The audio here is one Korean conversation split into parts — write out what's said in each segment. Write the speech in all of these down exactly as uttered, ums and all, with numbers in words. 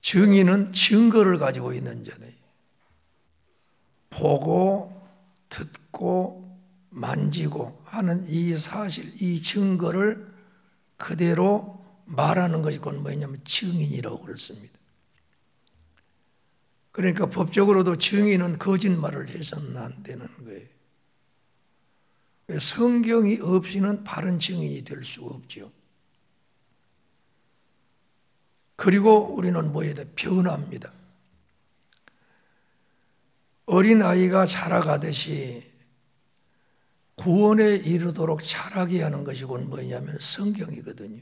증인은 증거를 가지고 있는 자네. 보고 듣고 만지고 하는 이 사실, 이 증거를 그대로 말하는 것이 그건 뭐냐면 증인이라고 그랬습니다. 그러니까 법적으로도 증인은 거짓말을 해서는 안 되는 거예요. 성경이 없이는 바른 증인이 될 수가 없죠. 그리고 우리는 뭐 해야 돼? 변화입니다. 어린아이가 자라가듯이 구원에 이르도록 자라게 하는 것이 곧 뭐냐면 성경이거든요.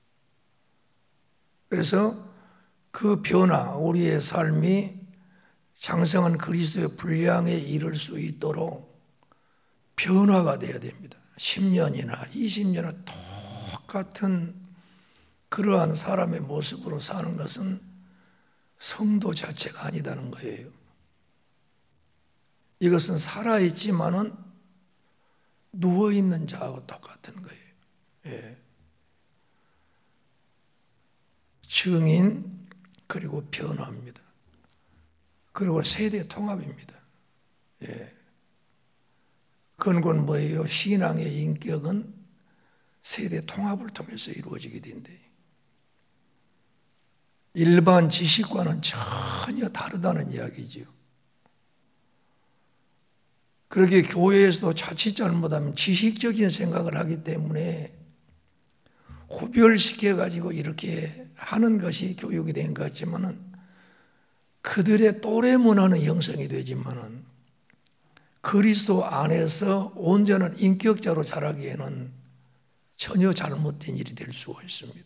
그래서 그 변화, 우리의 삶이 장성한 그리스도의 분량에 이를 수 있도록 변화가 되어야 됩니다. 십 년이나 이십 년이나 똑같은 그러한 사람의 모습으로 사는 것은 성도 자체가 아니다는 거예요. 이것은 살아있지만은 누워있는 자하고 똑같은 거예요. 예. 증인 그리고 변화입니다. 그리고 세대 통합입니다. 예. 그건 뭐예요? 신앙의 인격은 세대 통합을 통해서 이루어지게 된대요. 일반 지식과는 전혀 다르다는 이야기죠. 그렇게 교회에서도 자칫 잘못하면 지식적인 생각을 하기 때문에 구별시켜가지고 이렇게 하는 것이 교육이 된 것 같지만은 그들의 또래 문화는 형성이 되지만은 그리스도 안에서 온전한 인격자로 자라기에는 전혀 잘못된 일이 될 수가 있습니다.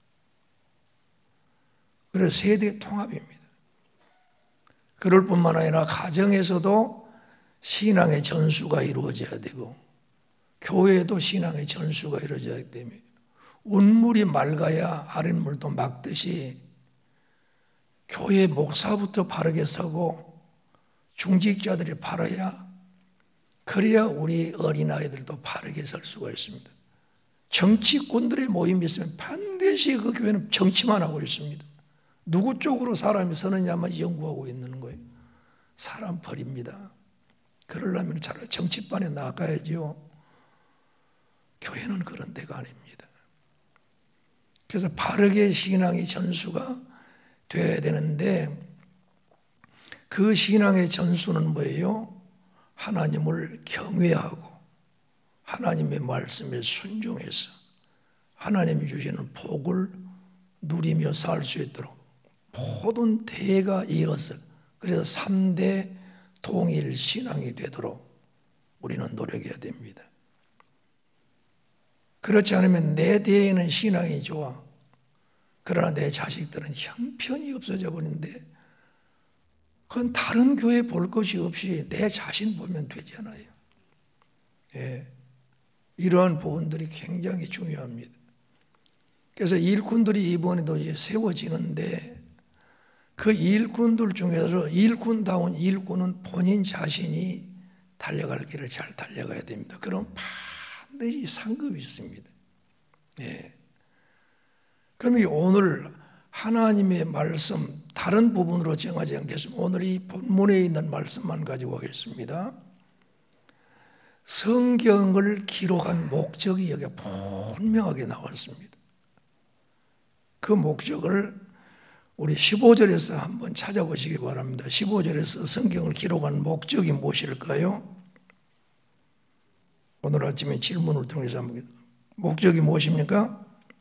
그래서 세대 통합입니다. 그럴 뿐만 아니라 가정에서도 신앙의 전수가 이루어져야 되고 교회에도 신앙의 전수가 이루어져야 됩니다. 운물이 맑아야 아랫물도 맑듯이 교회 목사부터 바르게 서고 중직자들이 바라야 그래야 우리 어린아이들도 바르게 설 수가 있습니다. 정치꾼들의 모임이 있으면 반드시 그 교회는 정치만 하고 있습니다. 누구 쪽으로 사람이 서느냐만 연구하고 있는 거예요. 사람 버립니다. 그러려면 차라리 정치반에 나가야죠. 교회는 그런 데가 아닙니다. 그래서 바르게 신앙의 전수가 되어야 되는데 그 신앙의 전수는 뭐예요? 하나님을 경외하고 하나님의 말씀에 순종해서 하나님이 주시는 복을 누리며 살 수 있도록 모든 대가 이어서 그래서 삼 대 동일 신앙이 되도록 우리는 노력해야 됩니다. 그렇지 않으면 내 대에는 신앙이 좋아. 그러나 내 자식들은 형편이 없어져 버리는데 그건 다른 교회 볼 것이 없이 내 자신 보면 되잖아요. 예. 이러한 부분들이 굉장히 중요합니다. 그래서 일꾼들이 이번에도 이제 세워지는데 그 일꾼들 중에서 일꾼다운 일꾼은 본인 자신이 달려갈 길을 잘 달려가야 됩니다. 그럼 반드시 상급이 있습니다. 예. 그럼 오늘 하나님의 말씀 다른 부분으로 정하지 않겠습니다. 오늘 이 본문에 있는 말씀만 가지고 하겠습니다. 성경을 기록한 목적이 여기 분명하게 나왔습니다. 그 목적을 우리 십오 절에서 한번 찾아보시기 바랍니다. 십오 절에서 성경을 기록한 목적이 무엇일까요? 오늘 아침에 질문을 통해서 한번 목적이 무엇입니까?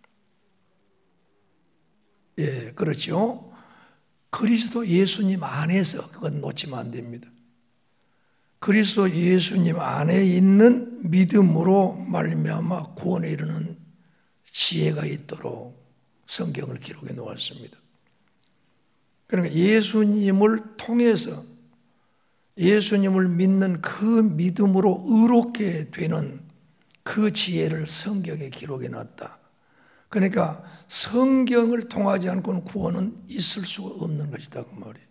예, 그렇죠. 그리스도 예수님 안에서 그건 놓치면 안 됩니다. 그리스도 예수님 안에 있는 믿음으로 말미암아 구원에 이르는 지혜가 있도록 성경을 기록해 놓았습니다. 그러니까 예수님을 통해서 예수님을 믿는 그 믿음으로 의롭게 되는 그 지혜를 성경에 기록해 놨다. 그러니까 성경을 통하지 않고는 구원은 있을 수가 없는 것이다 그 말이에요.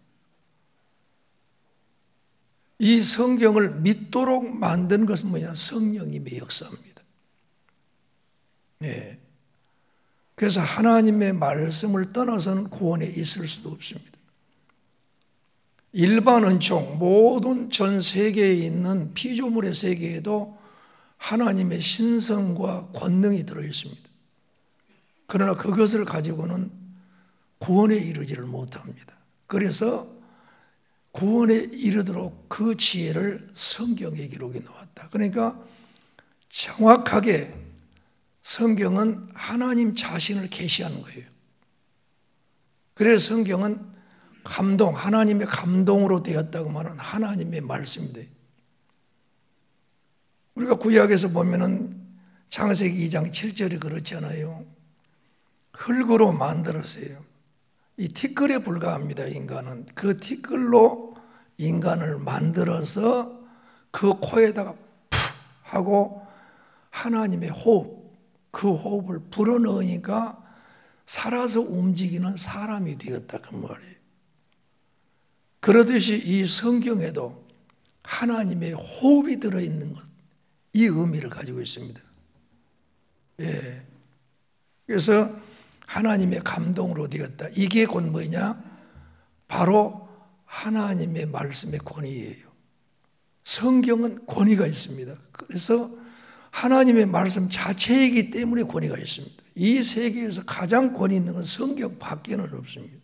이 성경을 믿도록 만든 것은 뭐냐? 성령님의 역사입니다. 네. 그래서 하나님의 말씀을 떠나서는 구원에 있을 수도 없습니다. 일반 은총, 모든 전 세계에 있는 피조물의 세계에도 하나님의 신성과 권능이 들어있습니다. 그러나 그것을 가지고는 구원에 이르지를 못합니다. 그래서 구원에 이르도록 그 지혜를 성경에 기록이 나왔다. 그러니까 정확하게 성경은 하나님 자신을 계시하는 거예요. 그래서 성경은 감동, 하나님의 감동으로 되었다고 말하는 하나님의 말씀입니다. 우리가 구약에서 보면은 창세기 이 장 칠 절에 그렇잖아요. 흙으로 만들었어요. 이 티끌에 불과합니다, 인간은. 그 티끌로 인간을 만들어서 그 코에다가 푹 하고 하나님의 호흡, 그 호흡을 불어넣으니까 살아서 움직이는 사람이 되었다, 그 말이에요. 그러듯이 이 성경에도 하나님의 호흡이 들어있는 것, 이 의미를 가지고 있습니다. 예. 그래서 하나님의 감동으로 되었다. 이게 곧 뭐냐? 바로 하나님의 말씀의 권위예요. 성경은 권위가 있습니다. 그래서 하나님의 말씀 자체이기 때문에 권위가 있습니다. 이 세계에서 가장 권위 있는 건 성경 밖에는 없습니다.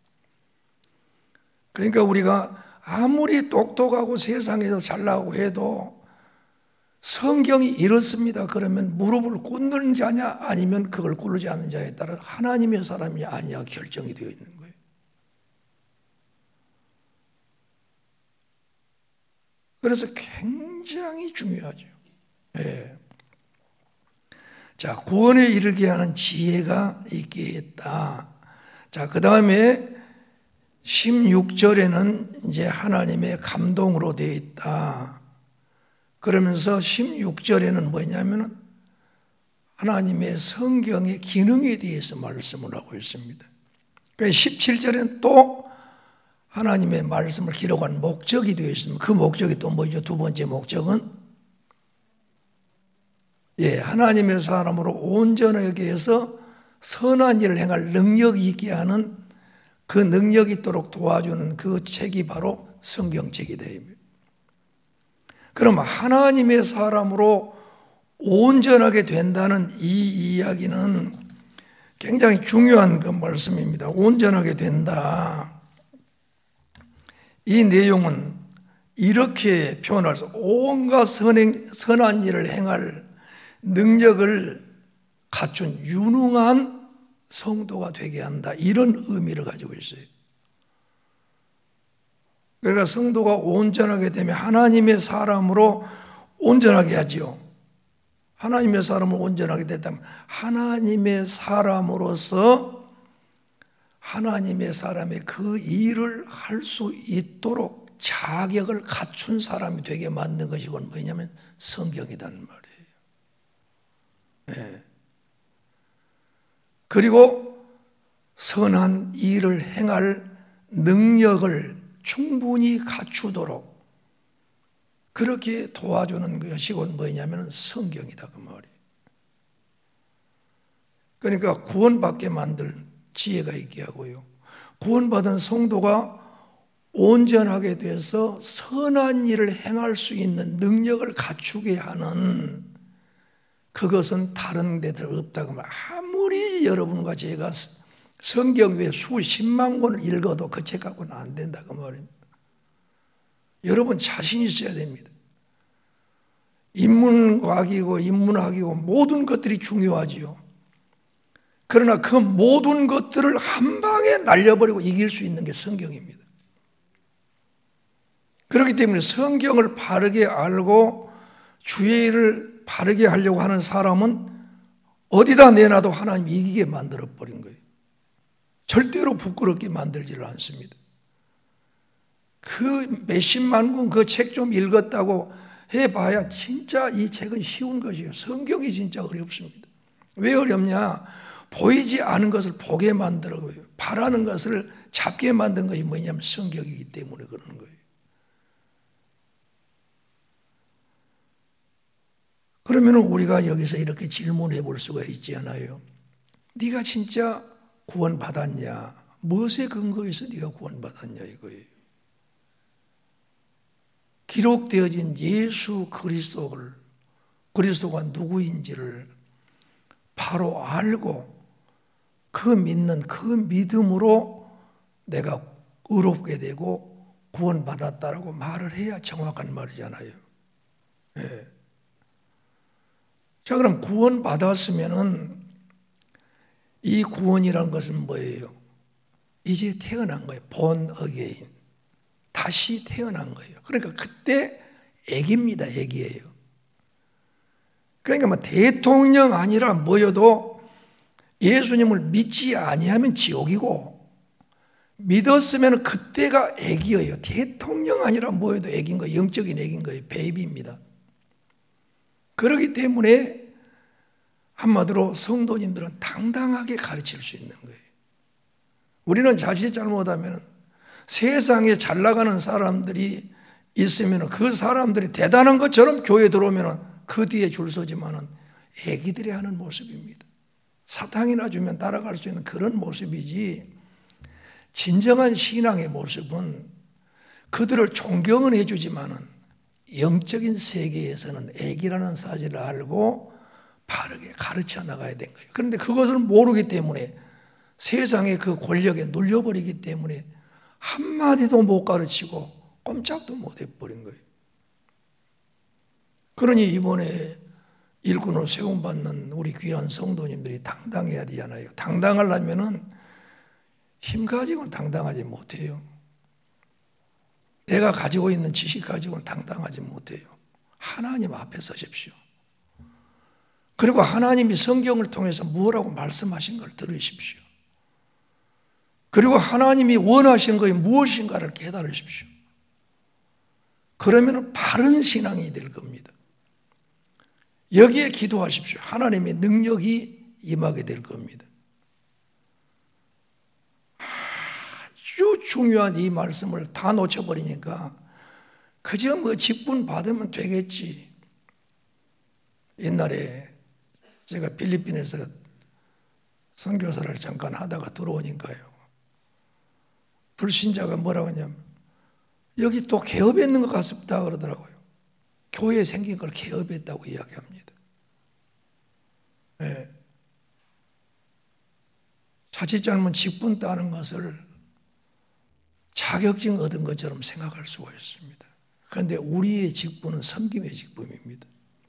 그러니까 우리가 아무리 똑똑하고 세상에서 잘나가고 해도 성경이 이렇습니다. 그러면 무릎을 꿇는 자냐 아니면 그걸 꿇지 않는 자에 따라 하나님의 사람이 아니야 결정이 되어 있는 거예요. 그래서 굉장히 중요하죠. 네. 자, 구원에 이르게 하는 지혜가 있게 했다. 자, 그 다음에 십육 절에는 이제 하나님의 감동으로 되어 있다. 그러면서 십육 절에는 뭐냐면은 하나님의 성경의 기능에 대해서 말씀을 하고 있습니다. 십칠 절에는 또 하나님의 말씀을 기록한 목적이 되어 있습니다. 그 목적이 또 뭐죠? 두 번째 목적은 예, 하나님의 사람으로 온전하게 해서 선한 일을 행할 능력이 있게 하는 그 능력이 있도록 도와주는 그 책이 바로 성경책이다. 그럼 하나님의 사람으로 온전하게 된다는 이 이야기는 굉장히 중요한 그 말씀입니다. 온전하게 된다. 이 내용은 이렇게 표현할 수, 온갖 선행, 선한 일을 행할 능력을 갖춘 유능한 성도가 되게 한다. 이런 의미를 가지고 있어요. 그러니까 성도가 온전하게 되면 하나님의 사람으로 온전하게 하지요. 하나님의 사람을 온전하게 됐다면 하나님의 사람으로서 하나님의 사람의 그 일을 할 수 있도록 자격을 갖춘 사람이 되게 만든 것이 뭐냐면 성경이라는 말이에요. 네. 그리고 선한 일을 행할 능력을 충분히 갖추도록 그렇게 도와주는 것이 곧 뭐냐면 성경이다 그 말이에요. 그러니까 구원받게 만들 지혜가 있게 하고요. 구원받은 성도가 온전하게 돼서 선한 일을 행할 수 있는 능력을 갖추게 하는 그것은 다른 데들 없다고 말. 아무리 여러분과 제가 성경 외에 수십만 권을 읽어도 그 책 갖고는 안 된다 그 말입니다. 여러분 자신 있어야 됩니다. 인문학이고 인문학이고 모든 것들이 중요하지요. 그러나 그 모든 것들을 한 방에 날려버리고 이길 수 있는 게 성경입니다. 그렇기 때문에 성경을 바르게 알고 주의 일을 바르게 하려고 하는 사람은 어디다 내놔도 하나님이 이기게 만들어버린 거예요. 절대로 부끄럽게 만들지를 않습니다. 그 몇십만 권 그 책 좀 읽었다고 해봐야 진짜 이 책은 쉬운 것이에요. 성경이 진짜 어렵습니다. 왜 어렵냐? 보이지 않은 것을 보게 만들어요. 바라는 것을 잡게 만든 것이 뭐냐면 성경이기 때문에 그러는 거예요. 그러면 우리가 여기서 이렇게 질문해 볼 수가 있지 않아요? 네가 진짜 구원받았냐? 무엇에 근거해서 네가 구원받았냐 이거예요. 기록되어진 예수 그리스도를, 그리스도가 누구인지를 바로 알고 그 믿는 그 믿음으로 내가 의롭게 되고 구원받았다라고 말을 해야 정확한 말이잖아요. 예. 자, 그럼 구원받았으면은 이 구원이란 것은 뭐예요? 이제 태어난 거예요. born again. 다시 태어난 거예요. 그러니까 그때 애기입니다. 애기예요. 그러니까 뭐 대통령 아니라 뭐여도 예수님을 믿지 아니하면 지옥이고, 믿었으면 그때가 애기예요. 대통령 아니라 뭐여도 애기인 거예요. 영적인 애기인 거예요. 베이비입니다. 그렇기 때문에 한마디로 성도님들은 당당하게 가르칠 수 있는 거예요. 우리는 자칫 잘못하면 세상에 잘 나가는 사람들이 있으면 그 사람들이 대단한 것처럼 교회에 들어오면 그 뒤에 줄 서지만은 애기들이 하는 모습입니다. 사탕이나 주면 따라갈 수 있는 그런 모습이지, 진정한 신앙의 모습은 그들을 존경은 해주지만은 영적인 세계에서는 애기라는 사실을 알고 바르게 가르쳐 나가야 된 거예요. 그런데 그것을 모르기 때문에 세상의 그 권력에 눌려버리기 때문에 한마디도 못 가르치고 꼼짝도 못 해버린 거예요. 그러니 이번에 일꾼으로 세움받는 우리 귀한 성도님들이 당당해야 되잖아요. 당당하려면은 힘 가지고는 당당하지 못해요. 내가 가지고 있는 지식 가지고는 당당하지 못해요. 하나님 앞에 서십시오. 그리고 하나님이 성경을 통해서 무엇라고 말씀하신 걸 들으십시오. 그리고 하나님이 원하시는 것이 무엇인가를 깨달으십시오. 그러면 바른 신앙이 될 겁니다. 여기에 기도하십시오. 하나님의 능력이 임하게 될 겁니다. 아주 중요한 이 말씀을 다 놓쳐버리니까 그저 뭐 직분 받으면 되겠지. 옛날에 제가 필리핀에서 선교사를 잠깐 하다가 들어오니까요, 불신자가 뭐라고 하냐면 여기 또 개업했는 것 같습니다 그러더라고요. 교회 생긴 걸 개업했다고 이야기합니다. 네. 자칫 잘못 직분 따는 것을 자격증 얻은 것처럼 생각할 수가 있습니다. 그런데 우리의 직분은 섬김의 직분입니다.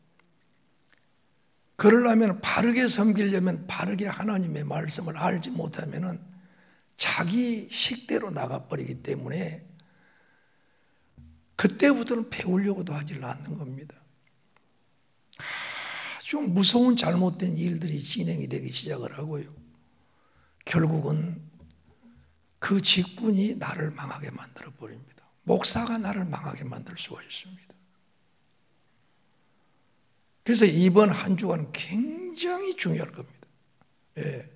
그러려면, 바르게 섬기려면 바르게 하나님의 말씀을 알지 못하면 자기 식대로 나가버리기 때문에 그때부터는 배우려고도 하지 않는 겁니다. 아주 무서운 잘못된 일들이 진행이 되기 시작을 하고요, 결국은 그 직분이 나를 망하게 만들어 버립니다. 목사가 나를 망하게 만들 수가 있습니다. 그래서 이번 한 주간 굉장히 중요할 겁니다. 예.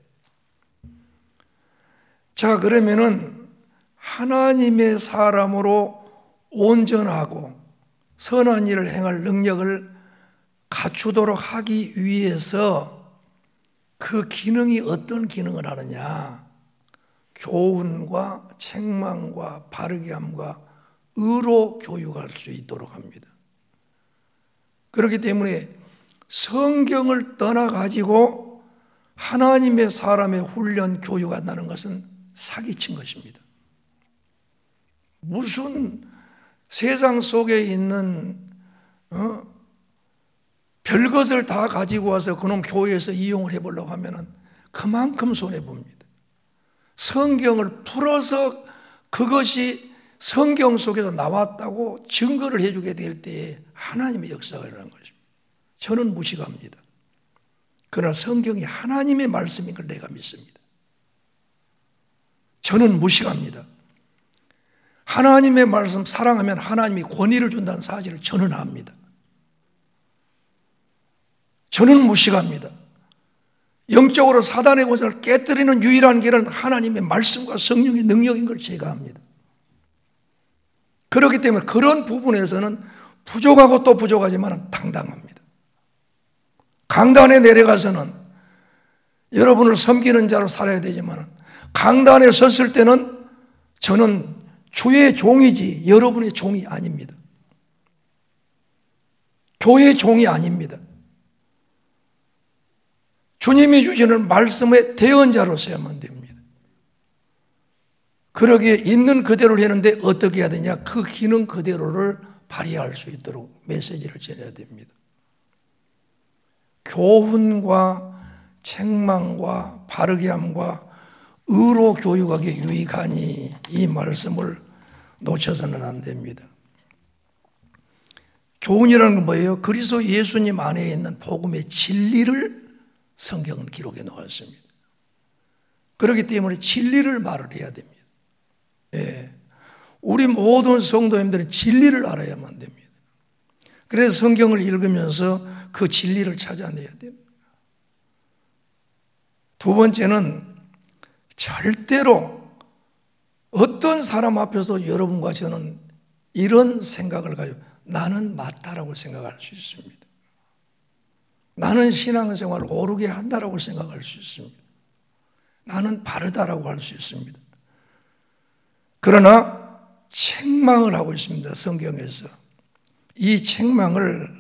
자, 그러면은 하나님의 사람으로 온전하고 선한 일을 행할 능력을 갖추도록 하기 위해서 그 기능이 어떤 기능을 하느냐? 교훈과 책망과 바르게 함과 의로 교육할 수 있도록 합니다. 그렇기 때문에 성경을 떠나가지고 하나님의 사람의 훈련, 교육한다는 것은 사기친 것입니다. 무슨 세상 속에 있는 어? 별것을 다 가지고 와서 그놈 교회에서 이용을 해보려고 하면 그만큼 손해봅니다. 성경을 풀어서 그것이 성경 속에서 나왔다고 증거를 해주게 될 때에 하나님의 역사가 일어나는 것입니다. 저는 무식합니다. 그러나 성경이 하나님의 말씀인 걸 내가 믿습니다. 저는 무식합니다. 하나님의 말씀 사랑하면 하나님이 권위를 준다는 사실을 저는 압니다. 저는 무식합니다. 영적으로 사단의 권세를 깨뜨리는 유일한 길은 하나님의 말씀과 성령의 능력인 걸 제가 압니다. 그렇기 때문에 그런 부분에서는 부족하고 또 부족하지만 당당합니다. 강단에 내려가서는 여러분을 섬기는 자로 살아야 되지만 강단에 섰을 때는 저는 주의 종이지 여러분의 종이 아닙니다. 교회의 종이 아닙니다. 주님이 주시는 말씀의 대언자로서야만 됩니다. 그러기에 있는 그대로를 했는데 어떻게 해야 되냐? 그 기능 그대로를 발휘할 수 있도록 메시지를 전해야 됩니다. 교훈과 책망과 바르게함과 의로 교육하기에 유익하니 이 말씀을 놓쳐서는 안 됩니다. 교훈이라는 건 뭐예요? 그리스도 예수님 안에 있는 복음의 진리를 성경은 기록해 놓았습니다. 그렇기 때문에 진리를 말을 해야 됩니다. 예. 우리 모든 성도님들은 진리를 알아야만 됩니다. 그래서 성경을 읽으면서 그 진리를 찾아내야 됩니다. 두 번째는 절대로 어떤 사람 앞에서 여러분과 저는 이런 생각을 가지고 나는 맞다라고 생각할 수 있습니다. 나는 신앙생활을 오르게 한다라고 생각할 수 있습니다. 나는 바르다라고 할 수 있습니다. 그러나 책망을 하고 있습니다. 성경에서. 이 책망을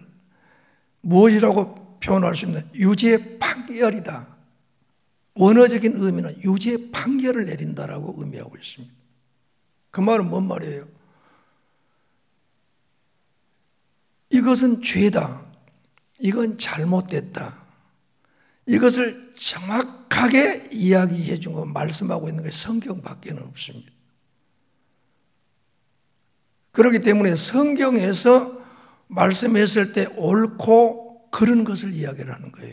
무엇이라고 표현할 수 있나? 유죄 판결이다. 원어적인 의미는 유죄 판결을 내린다라고 의미하고 있습니다. 그 말은 뭔 말이에요? 이것은 죄다. 이건 잘못됐다. 이것을 정확하게 이야기해 준 거, 말씀하고 있는 게 성경밖에는 없습니다. 그렇기 때문에 성경에서 말씀했을 때 옳고 그런 것을 이야기를 하는 거예요.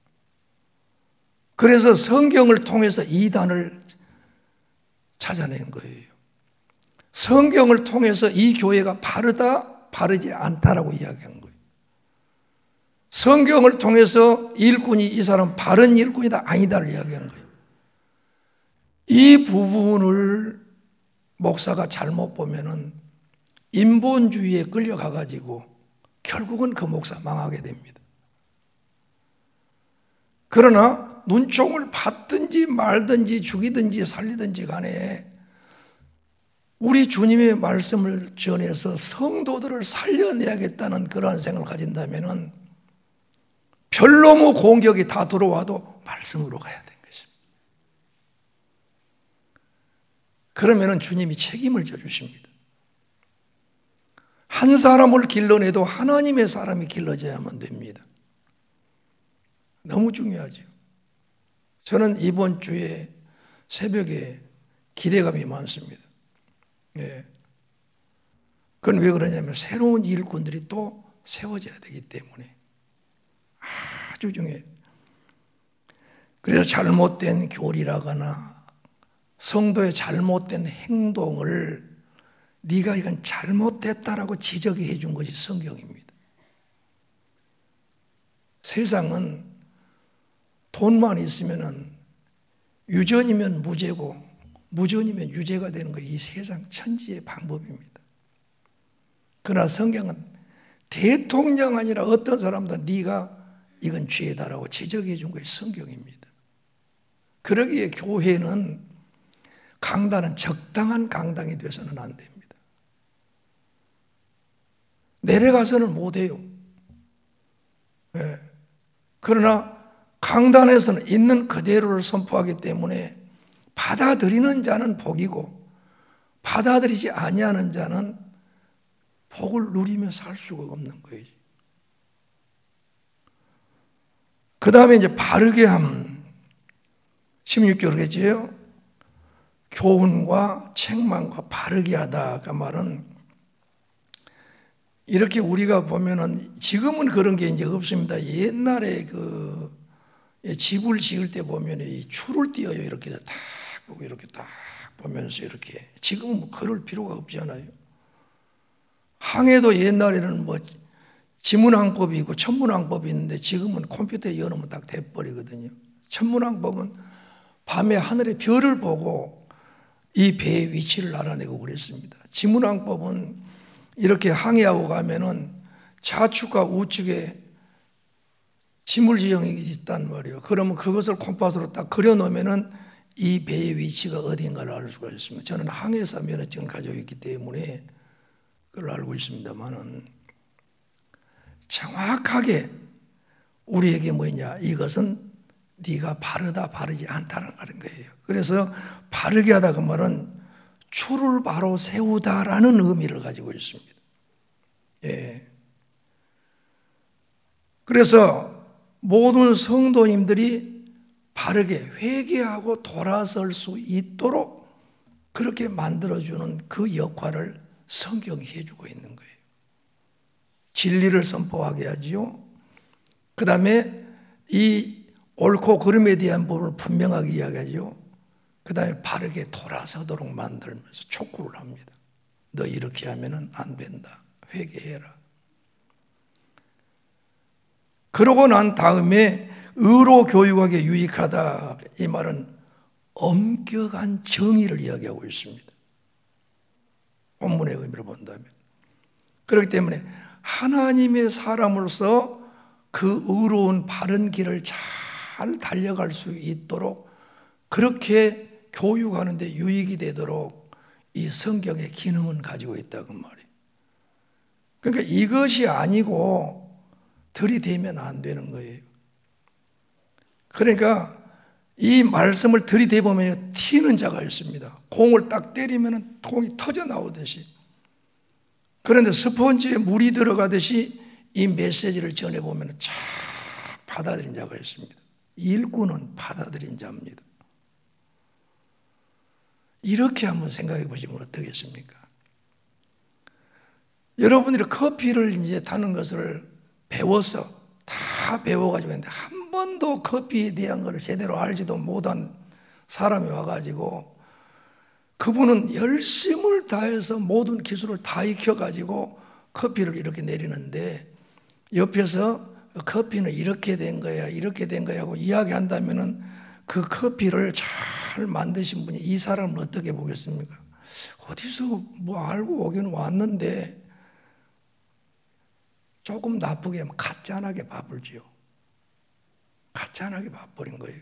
그래서 성경을 통해서 이단을 찾아낸 거예요. 성경을 통해서 이 교회가 바르다, 바르지 않다라고 이야기한 거예요. 성경을 통해서 일꾼이 이 사람 바른 일꾼이다, 아니다를 이야기한 거예요. 이 부분을 목사가 잘못 보면은 인본주의에 끌려가가지고 결국은 그 목사 망하게 됩니다. 그러나 눈총을 받든지 말든지 죽이든지 살리든지 간에 우리 주님의 말씀을 전해서 성도들을 살려내야겠다는 그러한 생각을 가진다면 별놈의 공격이 다 들어와도 말씀으로 가야 되는 것입니다. 그러면 주님이 책임을 져주십니다. 한 사람을 길러내도 하나님의 사람이 길러져야만 됩니다. 너무 중요하죠. 저는 이번 주에 새벽에 기대감이 많습니다. 예. 그건 왜 그러냐면 새로운 일꾼들이 또 세워져야 되기 때문에 아주 중요해요. 그래서 잘못된 교리라거나 성도의 잘못된 행동을 네가 이건 잘못됐다라고 지적해 준 것이 성경입니다. 세상은 돈만 있으면 유전이면 무죄고 무전이면 유죄가 되는 거 이 세상 천지의 방법입니다. 그러나 성경은 대통령 아니라 어떤 사람도 네가 이건 죄다라고 지적해 준 것이 성경입니다. 그러기에 교회는 강단은 적당한 강당이 되어서는 안 됩니다. 내려가서는 못해요. 네. 그러나 강단에서는 있는 그대로를 선포하기 때문에 받아들이는 자는 복이고 받아들이지 아니하는 자는 복을 누리며 살 수가 없는 거예요. 그 다음에 이제 바르게 함 십육 절이겠지요. 교훈과 책망과 바르게 하다 그 말은 이렇게 우리가 보면은 지금은 그런 게 이제 없습니다. 옛날에 그 집을 지을 때 보면 이 줄을 띄어요. 이렇게 딱 보고 이렇게 딱 보면서 이렇게. 지금은 뭐 그럴 필요가 없잖아요. 항해도 옛날에는 뭐 지문항법이 있고 천문항법이 있는데 지금은 컴퓨터에 열어놓으면 딱 돼버리거든요. 천문항법은 밤에 하늘의 별을 보고 이 배의 위치를 알아내고 그랬습니다. 지문항법은 이렇게 항해하고 가면은 좌측과 우측에 지물지형이 있단 말이에요. 그러면 그것을 콤파스로 딱 그려놓으면은 이 배의 위치가 어딘가를 알 수가 있습니다. 저는 항해사 면허증을 가지고 있기 때문에 그걸 알고 있습니다만은 정확하게 우리에게 뭐냐, 이것은 네가 바르다 바르지 않다는 거예요. 그래서 바르게 하다 그 말은 추를 바로 세우다라는 의미를 가지고 있습니다. 예. 그래서 모든 성도님들이 바르게 회개하고 돌아설 수 있도록 그렇게 만들어주는 그 역할을 성경이 해주고 있는 거예요. 진리를 선포하게 하지요. 그 다음에 이 옳고 그름에 대한 부분을 분명하게 이야기하죠. 그 다음에 바르게 돌아서도록 만들면서 촉구를 합니다. 너 이렇게 하면 안 된다. 회개해라. 그러고 난 다음에 의로 교육하기에 유익하다. 이 말은 엄격한 정의를 이야기하고 있습니다. 본문의 의미를 본다면. 그렇기 때문에 하나님의 사람으로서 그 의로운 바른 길을 잘 달려갈 수 있도록 그렇게 교육하는 데 유익이 되도록 이 성경의 기능은 가지고 있다고 말이에요. 그러니까 이것이 아니고 들이대면 안 되는 거예요. 그러니까 이 말씀을 들이대보면 튀는 자가 있습니다. 공을 딱 때리면 공이 터져 나오듯이. 그런데 스펀지에 물이 들어가듯이 이 메시지를 전해보면 잘 받아들인 자가 있습니다. 일꾼은 받아들인 자입니다. 이렇게 한번 생각해 보시면 어떻겠습니까? 여러분들이 커피를 이제 타는 것을 배워서 다 배워가지고 있는데 한 번도 커피에 대한 것을 제대로 알지도 못한 사람이 와가지고 그분은 열심을 다해서 모든 기술을 다 익혀가지고 커피를 이렇게 내리는데 옆에서 커피는 이렇게 된 거야, 이렇게 된 거야 하고 이야기한다면은 그 커피를 잘 만드신 분이 이 사람은 어떻게 보겠습니까? 어디서 뭐 알고 오기는 왔는데 조금 나쁘게 하면 가짠하게 밥을지요. 가짠하게 밥버린 거예요.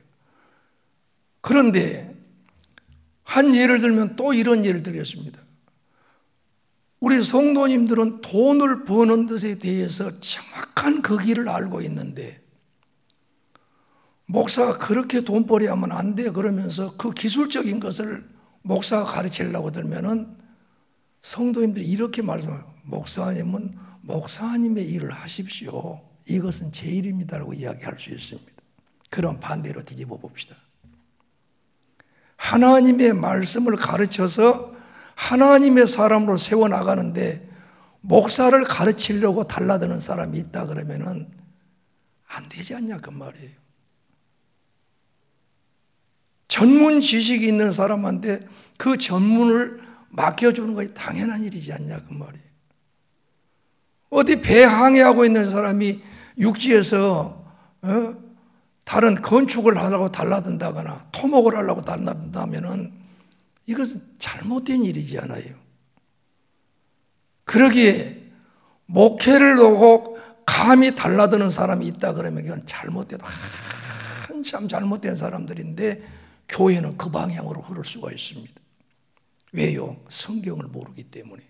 그런데 한 예를 들면 또 이런 예를 들겠습니다. 우리 성도님들은 돈을 버는 것에 대해서 정확한 그 길을 알고 있는데 목사가 그렇게 돈벌이 하면 안 돼 그러면서 그 기술적인 것을 목사가 가르치려고 들면은 성도님들이 이렇게 말씀해요. 목사님은 목사님의 일을 하십시오. 이것은 제 일입니다라고 이야기할 수 있습니다. 그럼 반대로 뒤집어 봅시다. 하나님의 말씀을 가르쳐서 하나님의 사람으로 세워나가는데 목사를 가르치려고 달라드는 사람이 있다 그러면은 안 되지 않냐 그 말이에요. 전문 지식이 있는 사람한테 그 전문을 맡겨주는 것이 당연한 일이지 않냐 그 말이에요. 어디 배 항해하고 있는 사람이 육지에서 어? 다른 건축을 하려고 달라든다거나 토목을 하려고 달라든다면은 이것은 잘못된 일이지 않아요. 그러기에 목회를 놓고 감히 달라드는 사람이 있다 그러면 이건 잘못된 한참 잘못된 사람들인데 교회는 그 방향으로 흐를 수가 있습니다. 왜요? 성경을 모르기 때문에.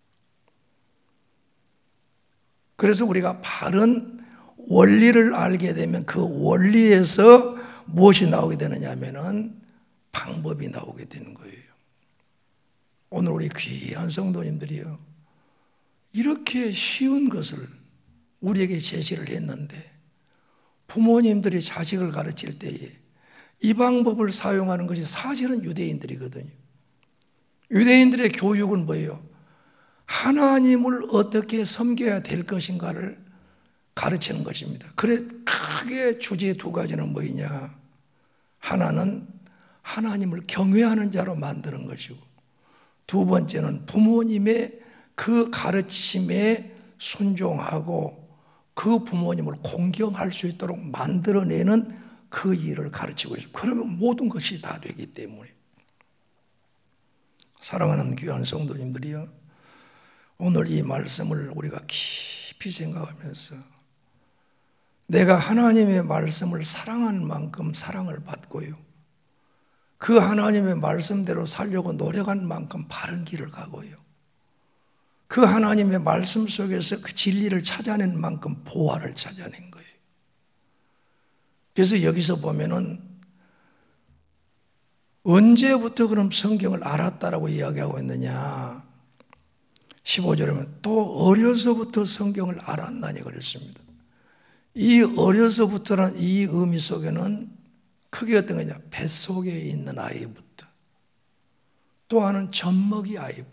그래서 우리가 바른 원리를 알게 되면 그 원리에서 무엇이 나오게 되느냐 하면은 방법이 나오게 되는 거예요. 오늘 우리 귀한 성도님들이요. 이렇게 쉬운 것을 우리에게 제시를 했는데 부모님들이 자식을 가르칠 때에 이 방법을 사용하는 것이 사실은 유대인들이거든요. 유대인들의 교육은 뭐예요? 하나님을 어떻게 섬겨야 될 것인가를 가르치는 것입니다. 그래 크게 주제 두 가지는 뭐냐? 하나는 하나님을 경외하는 자로 만드는 것이고 두 번째는 부모님의 그 가르침에 순종하고 그 부모님을 공경할 수 있도록 만들어내는 그 일을 가르치고 있습니다. 그러면 모든 것이 다 되기 때문에 사랑하는 귀한 성도님들이요. 오늘 이 말씀을 우리가 깊이 생각하면서 내가 하나님의 말씀을 사랑한 만큼 사랑을 받고요. 그 하나님의 말씀대로 살려고 노력한 만큼 바른 길을 가고요. 그 하나님의 말씀 속에서 그 진리를 찾아낸 만큼 보화를 찾아낸 거예요. 그래서 여기서 보면은 언제부터 그럼 성경을 알았다라고 이야기하고 있느냐? 십오 절에 보면 또 어려서부터 성경을 알았나니 그랬습니다. 이 어려서부터라는 이 의미 속에는 크게 어떤 거냐? 뱃속에 있는 아이부터, 또 하나는 젖먹이 아이부터.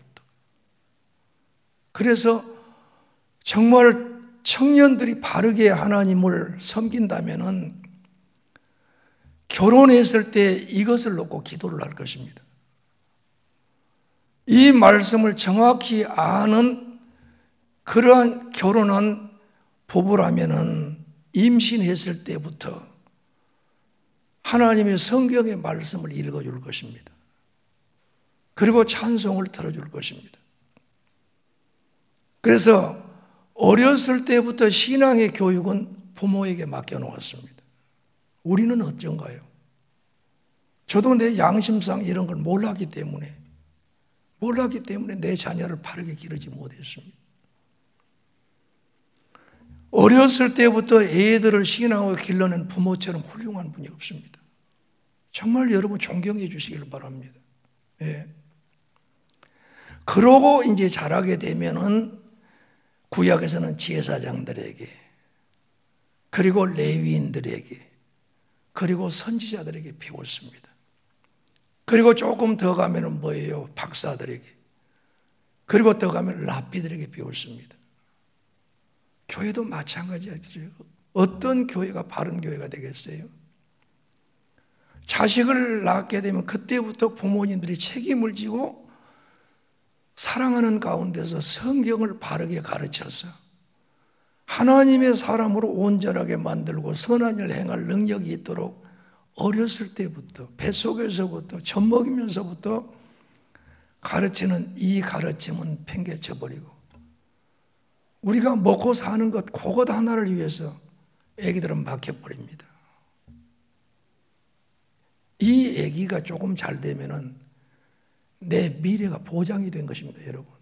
그래서 정말 청년들이 바르게 하나님을 섬긴다면은 결혼했을 때 이것을 놓고 기도를 할 것입니다. 이 말씀을 정확히 아는 그러한 결혼한 부부라면은 임신했을 때부터 하나님의 성경의 말씀을 읽어줄 것입니다. 그리고 찬송을 들어줄 것입니다. 그래서 어렸을 때부터 신앙의 교육은 부모에게 맡겨놓았습니다. 우리는 어쩐가요? 저도 내 양심상 이런 걸 몰랐기 때문에 몰랐기 때문에 내 자녀를 바르게 기르지 못했습니다. 어렸을 때부터 애들을 신앙으로 길러낸 부모처럼 훌륭한 분이 없습니다. 정말 여러분 존경해 주시길 바랍니다. 예. 그러고 이제 자라게 되면은 구약에서는 제사장들에게, 그리고 레위인들에게, 그리고 선지자들에게 배웠습니다. 그리고 조금 더 가면은 뭐예요? 박사들에게, 그리고 더 가면 랍비들에게 배웠습니다. 교회도 마찬가지죠. 어떤 교회가 바른 교회가 되겠어요? 자식을 낳게 되면 그때부터 부모님들이 책임을 지고 사랑하는 가운데서 성경을 바르게 가르쳐서 하나님의 사람으로 온전하게 만들고 선한 일을 행할 능력이 있도록 어렸을 때부터 뱃속에서부터 젖먹이면서부터 가르치는 이 가르침은 팽개쳐 버리고 우리가 먹고 사는 것 그것 하나를 위해서 애기들은 맡겨버립니다. 이 애기가 조금 잘 되면은 내 미래가 보장이 된 것입니다, 여러분.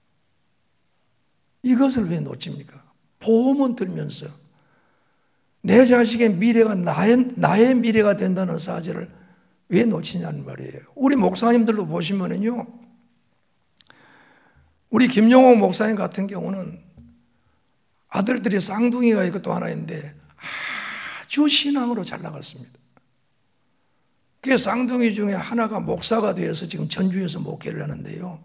이것을 왜 놓칩니까? 보험은 들면서 내 자식의 미래가 나의, 나의 미래가 된다는 사실을 왜 놓치냐는 말이에요. 우리 목사님들도 보시면은요, 우리 김용호 목사님 같은 경우는 아들들이 쌍둥이가 있고 또 하나 있는데 아주 신앙으로 잘 나갔습니다. 그 쌍둥이 중에 하나가 목사가 되어서 지금 전주에서 목회를 하는데요.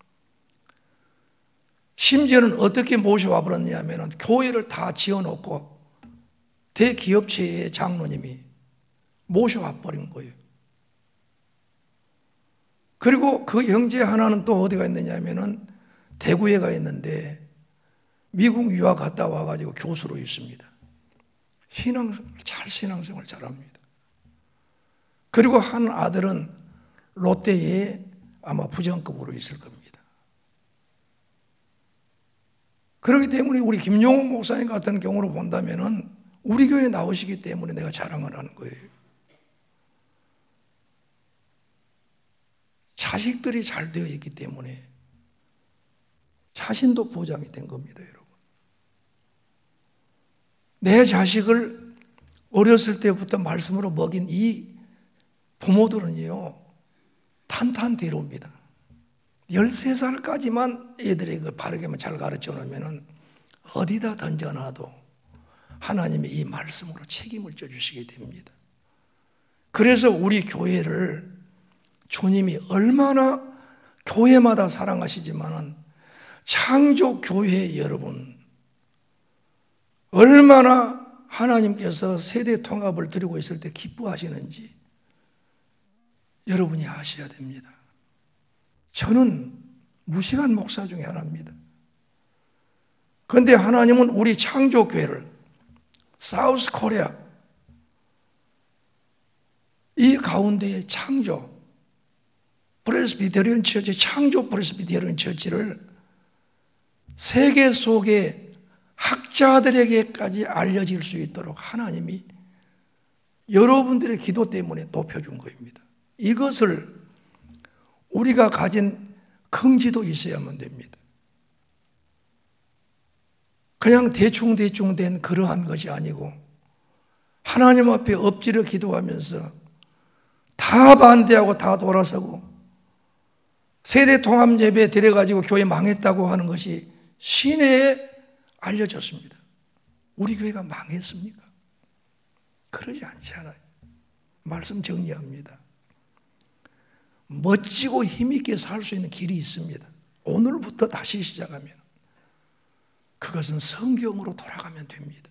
심지어는 어떻게 모셔와 버렸냐면 교회를 다 지어놓고 대기업체의 장로님이 모셔와 버린 거예요. 그리고 그 형제 하나는 또 어디가 있느냐면은 대구에 가 있는데 미국 유학 갔다 와가지고 교수로 있습니다. 신앙, 잘 신앙생활 잘합니다. 그리고 한 아들은 롯데에 아마 부장급으로 있을 겁니다. 그렇기 때문에 우리 김용호 목사님 같은 경우로 본다면은 우리 교회에 나오시기 때문에 내가 자랑을 하는 거예요. 자식들이 잘 되어 있기 때문에 자신도 보장이 된 겁니다, 여러분. 내 자식을 어렸을 때부터 말씀으로 먹인 이 부모들은요, 탄탄대로입니다. 열세 살까지만 애들에게 바르게만 잘 가르쳐 놓으면 어디다 던져놔도 하나님이 이 말씀으로 책임을 져주시게 됩니다. 그래서 우리 교회를 주님이 얼마나 교회마다 사랑하시지만은 창조교회 여러분, 얼마나 하나님께서 세대 통합을 드리고 있을 때 기뻐하시는지 여러분이 아셔야 됩니다. 저는 무식한 목사 중에 하나입니다. 그런데 하나님은 우리 창조교회를 사우스 코리아 이 가운데의 창조 프레스비테리언 처치, 창조 프레스비테리언 처치를 세계 속에 학자들에게까지 알려질 수 있도록 하나님이 여러분들의 기도 때문에 높여준 겁니다. 이것을 우리가 가진 긍지도 있어야만 됩니다. 그냥 대충대충 된 그러한 것이 아니고 하나님 앞에 엎드려 기도하면서 다 반대하고 다 돌아서고 세대 통합 예배 데려가지고 교회 망했다고 하는 것이 시내에 알려졌습니다. 우리 교회가 망했습니까? 그러지 않지 않아요. 말씀 정리합니다. 멋지고 힘있게 살 수 있는 길이 있습니다. 오늘부터 다시 시작하면 그것은 성경으로 돌아가면 됩니다.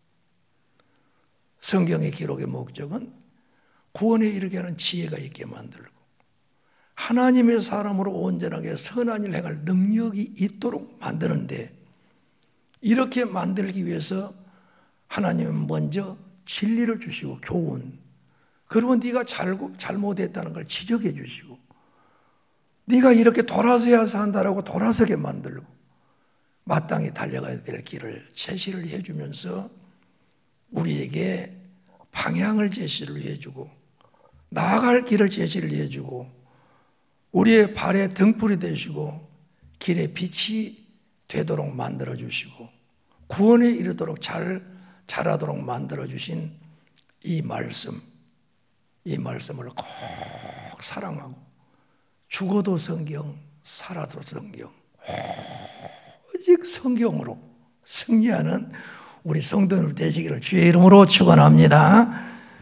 성경의 기록의 목적은 구원에 이르게 하는 지혜가 있게 만들고 하나님의 사람으로 온전하게 선한 일을 행할 능력이 있도록 만드는데, 이렇게 만들기 위해서 하나님은 먼저 진리를 주시고 교훈, 그리고 네가 잘못했다는 걸 지적해 주시고 네가 이렇게 돌아서야 산다라고 돌아서게 만들고 마땅히 달려가야 될 길을 제시를 해주면서 우리에게 방향을 제시를 해주고 나아갈 길을 제시를 해주고 우리의 발에 등불이 되시고 길에 빛이 되도록 만들어주시고 구원에 이르도록 잘 자라도록 만들어주신 이 말씀, 이 말씀을 꼭 사랑하고 죽어도 성경, 살아도 성경, 오직 성경으로 승리하는 우리 성도들 되시기를 주의 이름으로 축원합니다.